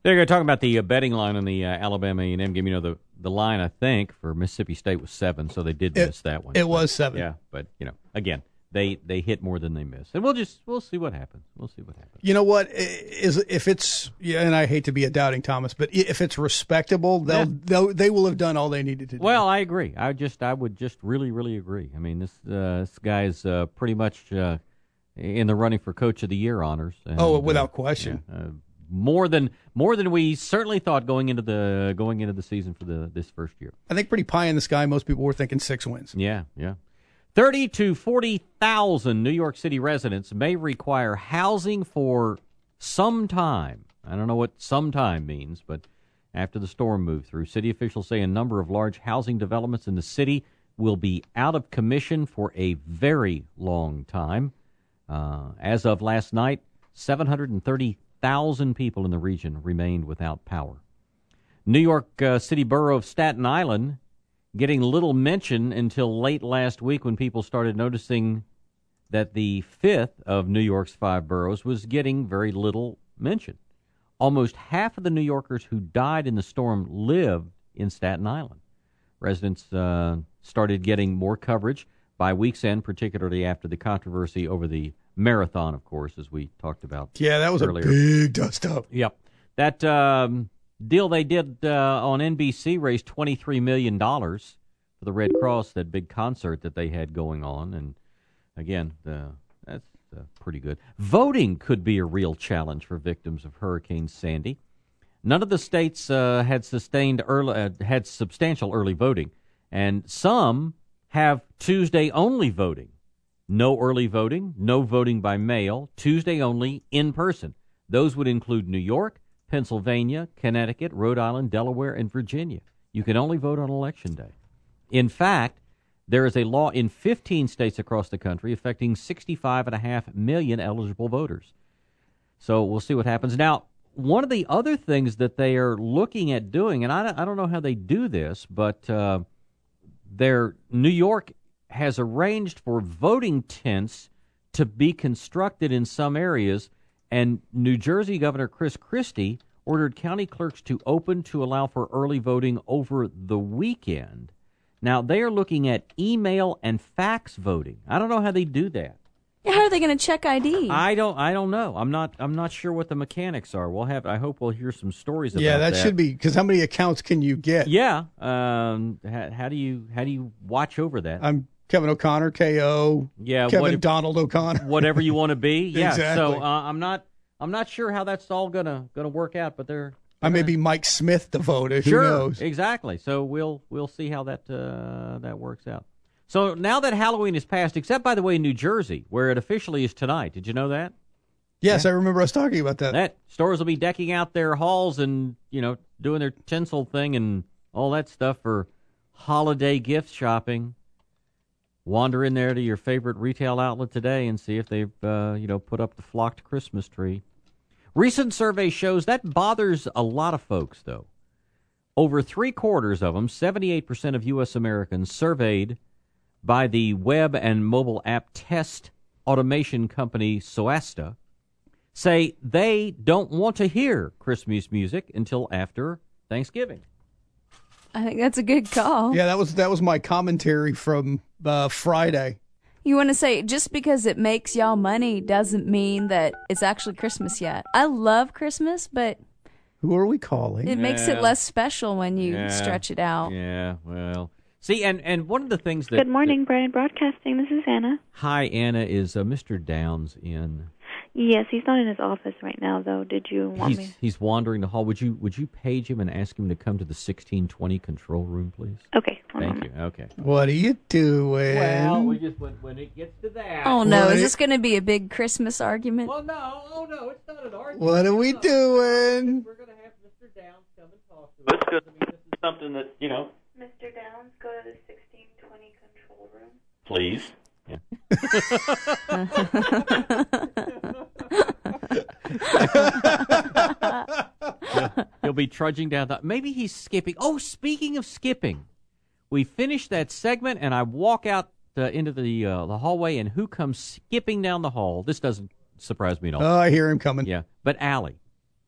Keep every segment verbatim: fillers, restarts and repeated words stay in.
They're going to talk about the uh, betting line on the uh, Alabama A and M game. You know, the, the line, I think, for Mississippi State was seven, so they did it, miss that one. It but, was seven. Yeah, but, you know, again, they, they hit more than they miss. And we'll just, we'll see what happens. We'll see what happens. You know what? Is if it's, yeah, and I hate to be a doubting Thomas, but if it's respectable, they'll, yeah. they'll they will have done all they needed to do. Well, I agree. I just, I would just really, really agree. I mean, this, uh, this guy's uh, pretty much uh, in the running for Coach of the Year honors. And, oh, without uh, question. Yeah, uh, More than more than we certainly thought going into the going into the season for the this first year. I think pretty pie in the sky. Most people were thinking six wins. Yeah, yeah. Thirty to forty thousand New York City residents may require housing for some time. I don't know what some time means, but after the storm moved through, city officials say a number of large housing developments in the city will be out of commission for a very long time. Uh, as of last night, seven hundred thirty thousand people in the region remained without power. New York uh, City Borough of Staten Island getting little mention until late last week when people started noticing that the fifth of New York's five boroughs was getting very little mention. Almost half of the New Yorkers who died in the storm lived in Staten Island. Residents uh, started getting more coverage by week's end, particularly after the controversy over the marathon, of course, as we talked about. Yeah, that was earlier. a big dust up. Yep. That um, deal they did uh, on N B C raised twenty-three million dollars for the Red Cross, that big concert that they had going on. And, again, uh, that's uh, pretty good. Voting could be a real challenge for victims of Hurricane Sandy. None of the states uh, had sustained early, uh, had substantial early voting, and some have Tuesday-only voting. No early voting, no voting by mail, Tuesday only, in person. Those would include New York, Pennsylvania, Connecticut, Rhode Island, Delaware, and Virginia. You can only vote on Election Day. In fact, there is a law in fifteen states across the country affecting sixty-five point five million eligible voters. So we'll see what happens. Now, one of the other things that they are looking at doing, and I, I don't know how they do this, but uh, their New York has arranged for voting tents to be constructed in some areas, and New Jersey Governor Chris Christie ordered county clerks to open to allow for early voting over the weekend. Now, they are looking at email and fax voting. I don't know how they do that. How are they going to check I D? I don't. I don't know. I'm not. I'm not sure what the mechanics are. We'll have. I hope we'll hear some stories about yeah, that. that. Yeah, that should be, because how many accounts can you get? Yeah. Um. How, how do you how do you watch over that? I'm Kevin O'Connor, K O. Yeah. Kevin what, Donald O'Connor. Whatever you want to be. Yeah. Exactly. So uh, I'm not. I'm not sure how that's all gonna gonna work out, but they're. I may be Mike Smith the voter. Who sure, knows? Exactly. So we'll we'll see how that uh, that works out. So now that Halloween is past, except, by the way, New Jersey, where it officially is tonight. Did you know that? Yes, yeah. I remember us talking about that. That stores will be decking out their halls and, you know, doing their tinsel thing and all that stuff for holiday gift shopping. Wander in there to your favorite retail outlet today and see if they've, uh, you know, put up the flocked Christmas tree. Recent survey shows that bothers a lot of folks, though. Over three quarters of them, seventy-eight percent of U S Americans surveyed by the web and mobile app test automation company Soasta, say they don't want to hear Christmas music until after Thanksgiving. I think that's a good call. Yeah, that was that was my commentary from uh, Friday. You want to say, just because it makes y'all money doesn't mean that it's actually Christmas yet. I love Christmas, but who are we calling? It yeah. makes it less special when you yeah. stretch it out. Yeah, well... See, and, and one of the things that... Good morning, Brian Broadcasting. This is Anna. Hi, Anna. Is uh, Mister Downs in? Yes, he's not in his office right now, though. Did you want he's, me? He's wandering the hall. Would you would you page him and ask him to come to the sixteen twenty control room, please? Okay. Thank you. Okay. What are you doing? Well, we just when, when it gets to that... Oh, no. What is this going to be a big Christmas argument? Well, no. Oh, no. It's not an argument. What are we no. doing? We're going to have Mister Downs come and talk to us. Because, I mean, this is something that, you know... Mister Downs, go to the sixteen twenty control room. Please. Yeah. he'll, he'll be trudging down the... Maybe he's skipping. Oh, speaking of skipping, we finish that segment, and I walk out uh, into the uh, the hallway, and who comes skipping down the hall? This doesn't surprise me at all. Oh, I hear him coming. Yeah, but Allie.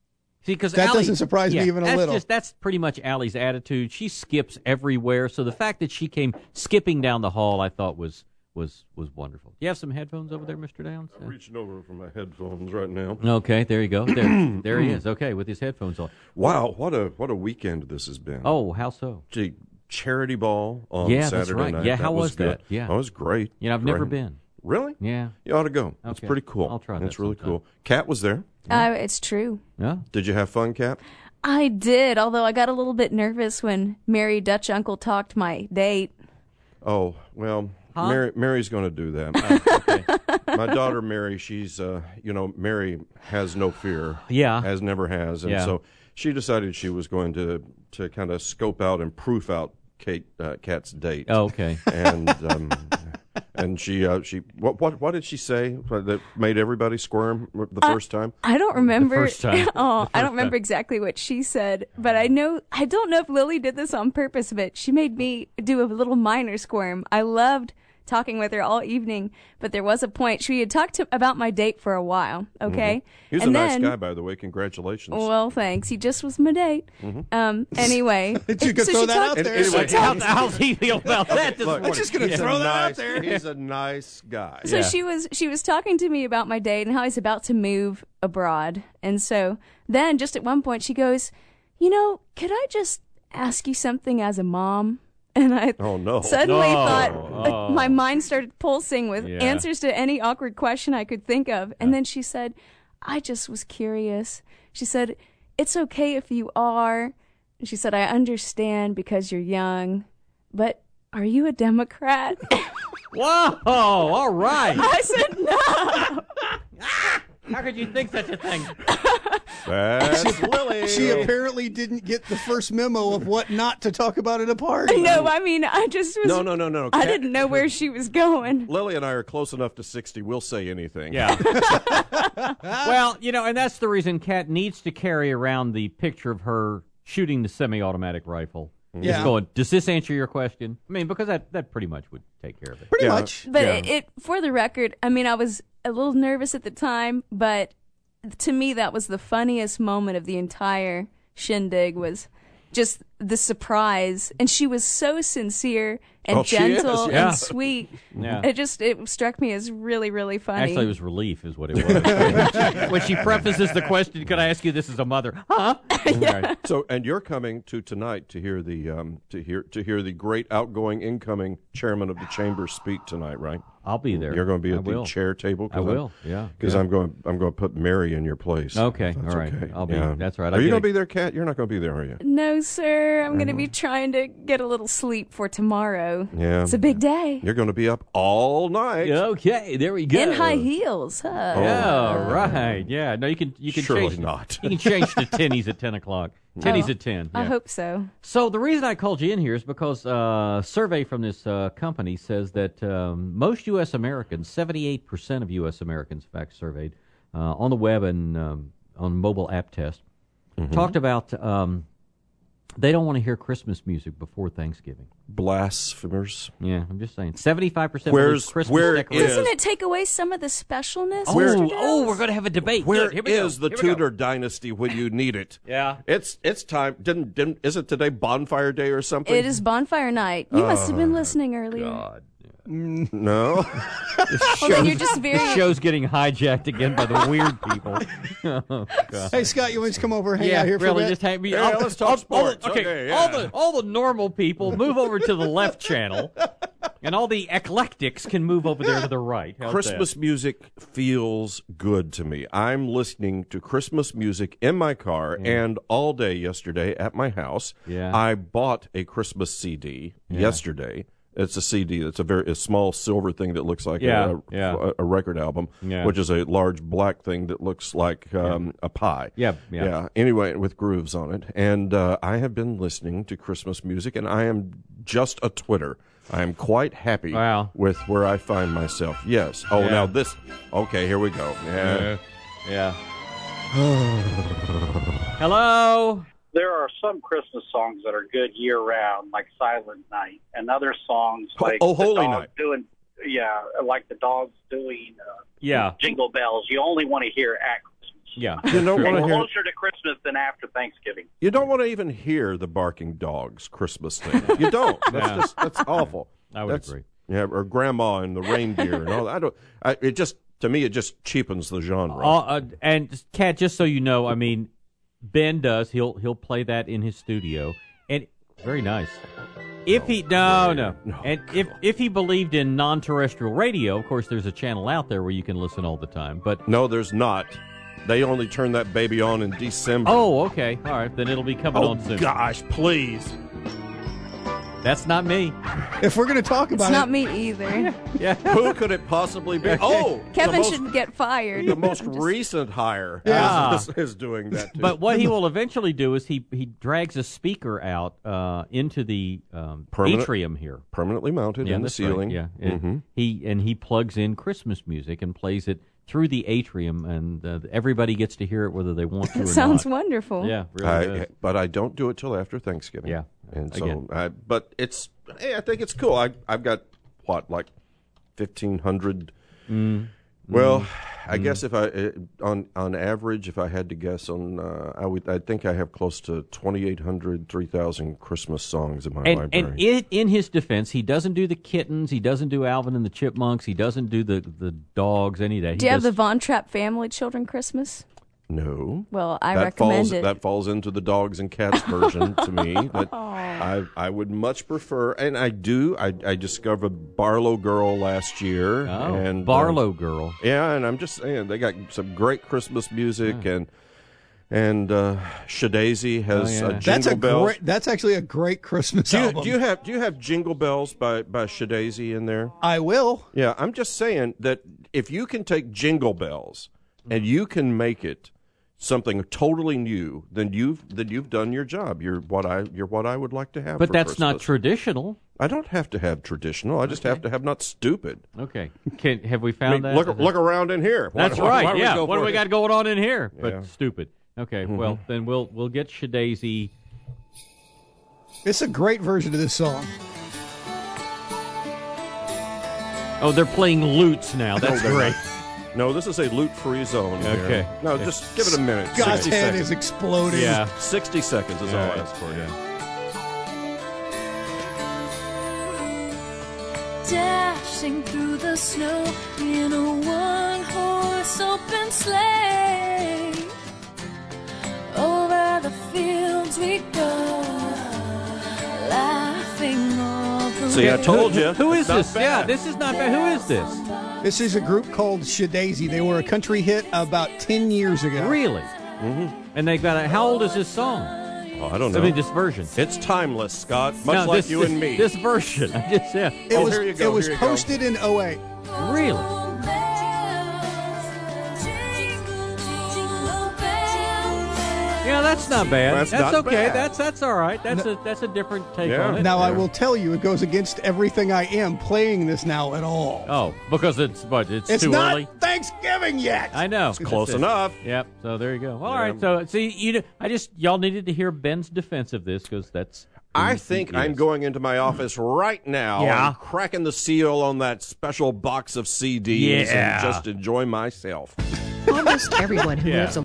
See, because that Allie, doesn't surprise yeah, me even a that's little. Just, that's pretty much Allie's attitude. She skips everywhere. So the fact that she came skipping down the hall, I thought was was was wonderful. Do you have some headphones over there, Mister Downs? I'm reaching over for my headphones right now. Okay, there you go. There, there he is. Okay, with his headphones on. Wow, what a what a weekend this has been. Oh, how so? Gee, charity ball on Yeah, Saturday that's right. night. Yeah, that how was, was good. that? Yeah. That was great. You know, I've great. never been. Really? Yeah. You ought to go. It's Okay. pretty cool. I'll try that It's really sometime. cool. Kat was there. Uh, it's true. Yeah. Did you have fun, Kat? I did, although I got a little bit nervous when Mary Dutch Uncle talked my date. Oh, well, Huh? Mary, Mary's going to do that. Oh, okay. My daughter, Mary, she's, uh, you know, Mary has no fear. Yeah. Has never has. And Yeah. so she decided she was going to, to kind of scope out and proof out Kate, uh, Kat's date. Oh, okay. And, um, and she, uh, she, what, what, what did she say that made everybody squirm the first time? I don't remember. first time. oh, The I first don't remember time. exactly what she said, but I know. I don't know if Lily did this on purpose, but she made me do a little minor squirm. I loved talking with her all evening, but there was a point she had talked to, about my date for a while. Okay, He's and a nice then, guy, by the way. Congratulations. Well, thanks. He just was my date. Um. Anyway, You could so throw she that talked- out there. And- anyway, she talked- How, how's he feel about that this Look, morning? I'm just gonna he's throw a that out nice, there. He's a nice guy. So Yeah. she was she was talking to me about my date and how he's about to move abroad. And so then just at one point she goes, "You know, could I just ask you something as a mom?" And I Oh, no. suddenly No. thought Oh. uh, my mind started pulsing with Yeah. answers to any awkward question I could think of. And then she said, "I just was curious." She said, "It's okay if you are." And she said, "I understand because you're young, but are you a Democrat?" Whoa! All right. I said, "No." How could you think such a thing? That's Lily. She apparently didn't get the first memo of what not to talk about at a party. No, I mean, I just was. No, no, no, no. I Kat- didn't know where she was going. Lily and I are close enough to sixty. We'll say anything. Yeah. Well, you know, and that's the reason Kat needs to carry around the picture of her shooting the semi-automatic rifle. Yeah. Just going, does this answer your question? I mean, because that, that pretty much would take care of it. Pretty Yeah. much. But Yeah. it, it, for the record, I mean, I was a little nervous at the time, but to me, that was the funniest moment of the entire shindig. Was just the surprise, and she was so sincere and Oh, she is, gentle yeah. and sweet. Yeah. It just it struck me as really, really funny. Actually, it was relief, is what it was. When she prefaces the question, "Could I ask you this as a mother?" Huh? Right. So, and you're coming to tonight to hear the um, to hear to hear the great outgoing incoming chairman of the chamber speak tonight, right? I'll be there. You're going to be I at the will. chair table. I will. Yeah. Because yeah. I'm going. I'm going to put Mary in your place. Okay, if that's all right. okay. I'll be- Yeah. that's right. Are I'll you get going a- to be there, Kat? You're not going to be there, are you? No, sir. I'm going to be trying to get a little sleep for tomorrow. Yeah. It's a big day. You're going to be up all night. Okay, there we go. In high heels, huh? Yeah, right. Yeah. No, you can you can Surely change not. You can change to tennies at ten o'clock. Tennies Oh, at ten. I yeah. hope so. So the reason I called you in here is because uh, a survey from this uh, company says that um, most U S Americans, seventy-eight percent of U S Americans, in fact, surveyed uh, on the web and um, on mobile app test, Mm-hmm. talked about um, they don't want to hear Christmas music before Thanksgiving. Blasphemers. Yeah, I'm just saying. seventy-five percent Where's- Christmas where decorations. is- Doesn't it take away some of the specialness? Oh, Mister oh, Jones? we're going to have a debate. Where Good, here we go. is the Here we go. Tudor dynasty when you need it? Yeah. It's it's time. Didn't didn't is it today bonfire day or something? It is bonfire night. You must have been listening earlier. God. No. Well, then you're just very. The show's getting hijacked again by the weird people. Oh, God. Hey, Scott, you want to come over and hang Yeah, out here for really, a bit? just hang me. Yeah, all- let's talk all- all the- sports. okay, Okay, all yeah. the all the normal people move over to the left channel, and all the eclectics can move over there to the right. How's Christmas music feels good to me. I'm listening to Christmas music in my car and all day yesterday at my house. Yeah. I bought a Christmas C D yesterday. It's a C D. It's a very a small silver thing that looks like Yeah, a, yeah. a, a record album, Yeah. which is a large black thing that looks like um, a pie. Yeah, yeah. Anyway, with grooves on it. And uh, I have been listening to Christmas music, and I am just a Twitter. I am quite happy Wow. with where I find myself. Yes. Oh, Yeah. now this. Okay, here we go. Yeah. Yeah. Hello. There are some Christmas songs that are good year round, like Silent Night, and other songs Oh, like oh, the Holy dogs Night. doing, yeah, like the dogs doing uh, Yeah. Jingle Bells. You only want to hear at Christmas Yeah. You don't want to And hear. closer to Christmas than after Thanksgiving. You don't want to even hear the barking dogs Christmas thing. You don't. That's Yeah. just that's awful. I would That's- agree. Yeah, or grandma and the reindeer and all that. I don't. I, it just to me it just cheapens the genre. Uh, uh, and Kat, just so you know, I mean, Ben does. He'll he'll play that in his studio, and very nice. If he no no, no, and if if he believed in non-terrestrial radio, of course, there's a channel out there where you can listen all the time. But No, there's not. They only turn that baby on in December. oh, okay, all right, then it'll be coming Oh, on soon. gosh, please. That's not me. If we're going to talk It's about not it, me either. Yeah. Who could it possibly be? Oh, Kevin the most, should get fired. the most I'm just- recent hire Yeah. is, is doing that too. But what he will eventually do is he, he drags a speaker out uh, into the um, Permanent- atrium here. permanently mounted Yeah, in the that's right, ceiling. Yeah, And Mhm. he and he plugs in Christmas music and plays it through the atrium, and uh, everybody gets to hear it whether they want to or That sounds not. wonderful. Yeah, really I, does. but I don't do it till after Thanksgiving. Yeah. and so Again. I, but it's hey, I think it's cool. I I've got what like fifteen hundred. Mm. Well, Mm. I guess if I uh, on on average, if I had to guess on, uh, I would I think I have close to twenty-eight hundred, three thousand Christmas songs in my And, library. and in, in his defense, he doesn't do the kittens. He doesn't do Alvin and the Chipmunks. He doesn't do the, the dogs, any of that. He Do you have the does- Von Trapp family children Christmas? no. Well, I that recommend falls it. that falls into the dogs and cats version to me. That I I would much prefer, and I do. I, I discovered Barlow Girl last year, Oh, and um, Barlow Girl. yeah, and I'm just saying they got some great Christmas music, and and uh, Shadazy has Oh, yeah. uh, Jingle that's a Bells. great. That's actually a great Christmas do you, album. do you have do you have Jingle Bells by by Shadazy in there? I will. Yeah, I'm just saying that if you can take Jingle Bells and you can make it something totally new, then you've then you've done your job. You're what I you're what I would like to have. But for that's not Christmas. traditional. I don't have to have traditional. I just have to have not stupid. Okay. Can, have we I found mean, that? look Is it- look around in here. Why- That's why- right. why don't we yeah. go What do for we it? got going on in here? But Yeah. stupid. Okay. Well, then we'll we'll get Shadazy. It's a great version of this song. Oh, they're playing lutes now. That's they're great. not. No, this is a loot-free zone. here. Okay. No, just give it a minute. God's sixty head seconds. is exploding. Yeah. sixty seconds is all I ask for. Yeah. Dashing through the snow in a one-horse open sleigh. Over the fields we go, laughing all the See, I way. told you. Who is It's not this? Yeah, bad. this is not bad. Who is this? This is a group called Shadazy. They were a country hit about ten years ago. Really? Mm-hmm. And they got a. How old is this song? Oh, I don't know. I mean, this version. It's timeless, Scott. Much No, like this- you this- and me. This version. I just yeah. It Oh, was here you go, it was here you go. posted in oh eight. Really? Yeah, that's not bad. That's That's, not okay. bad. That's that's all right. That's a that's a different take Yeah. on it. Now I Yeah. will tell you, it goes against everything I am playing this now at all. Oh, because it's but it's, it's too not early. Thanksgiving yet. I know. Close It's- enough. Yep. So there you go. All Yeah. right. So see, you know, I just y'all needed to hear Ben's defense of this because that's. I think Yes. I'm going into my office right now Yeah. and cracking the seal on that special box of C Ds Yeah. and just enjoy myself. Almost everyone who Yeah. lives a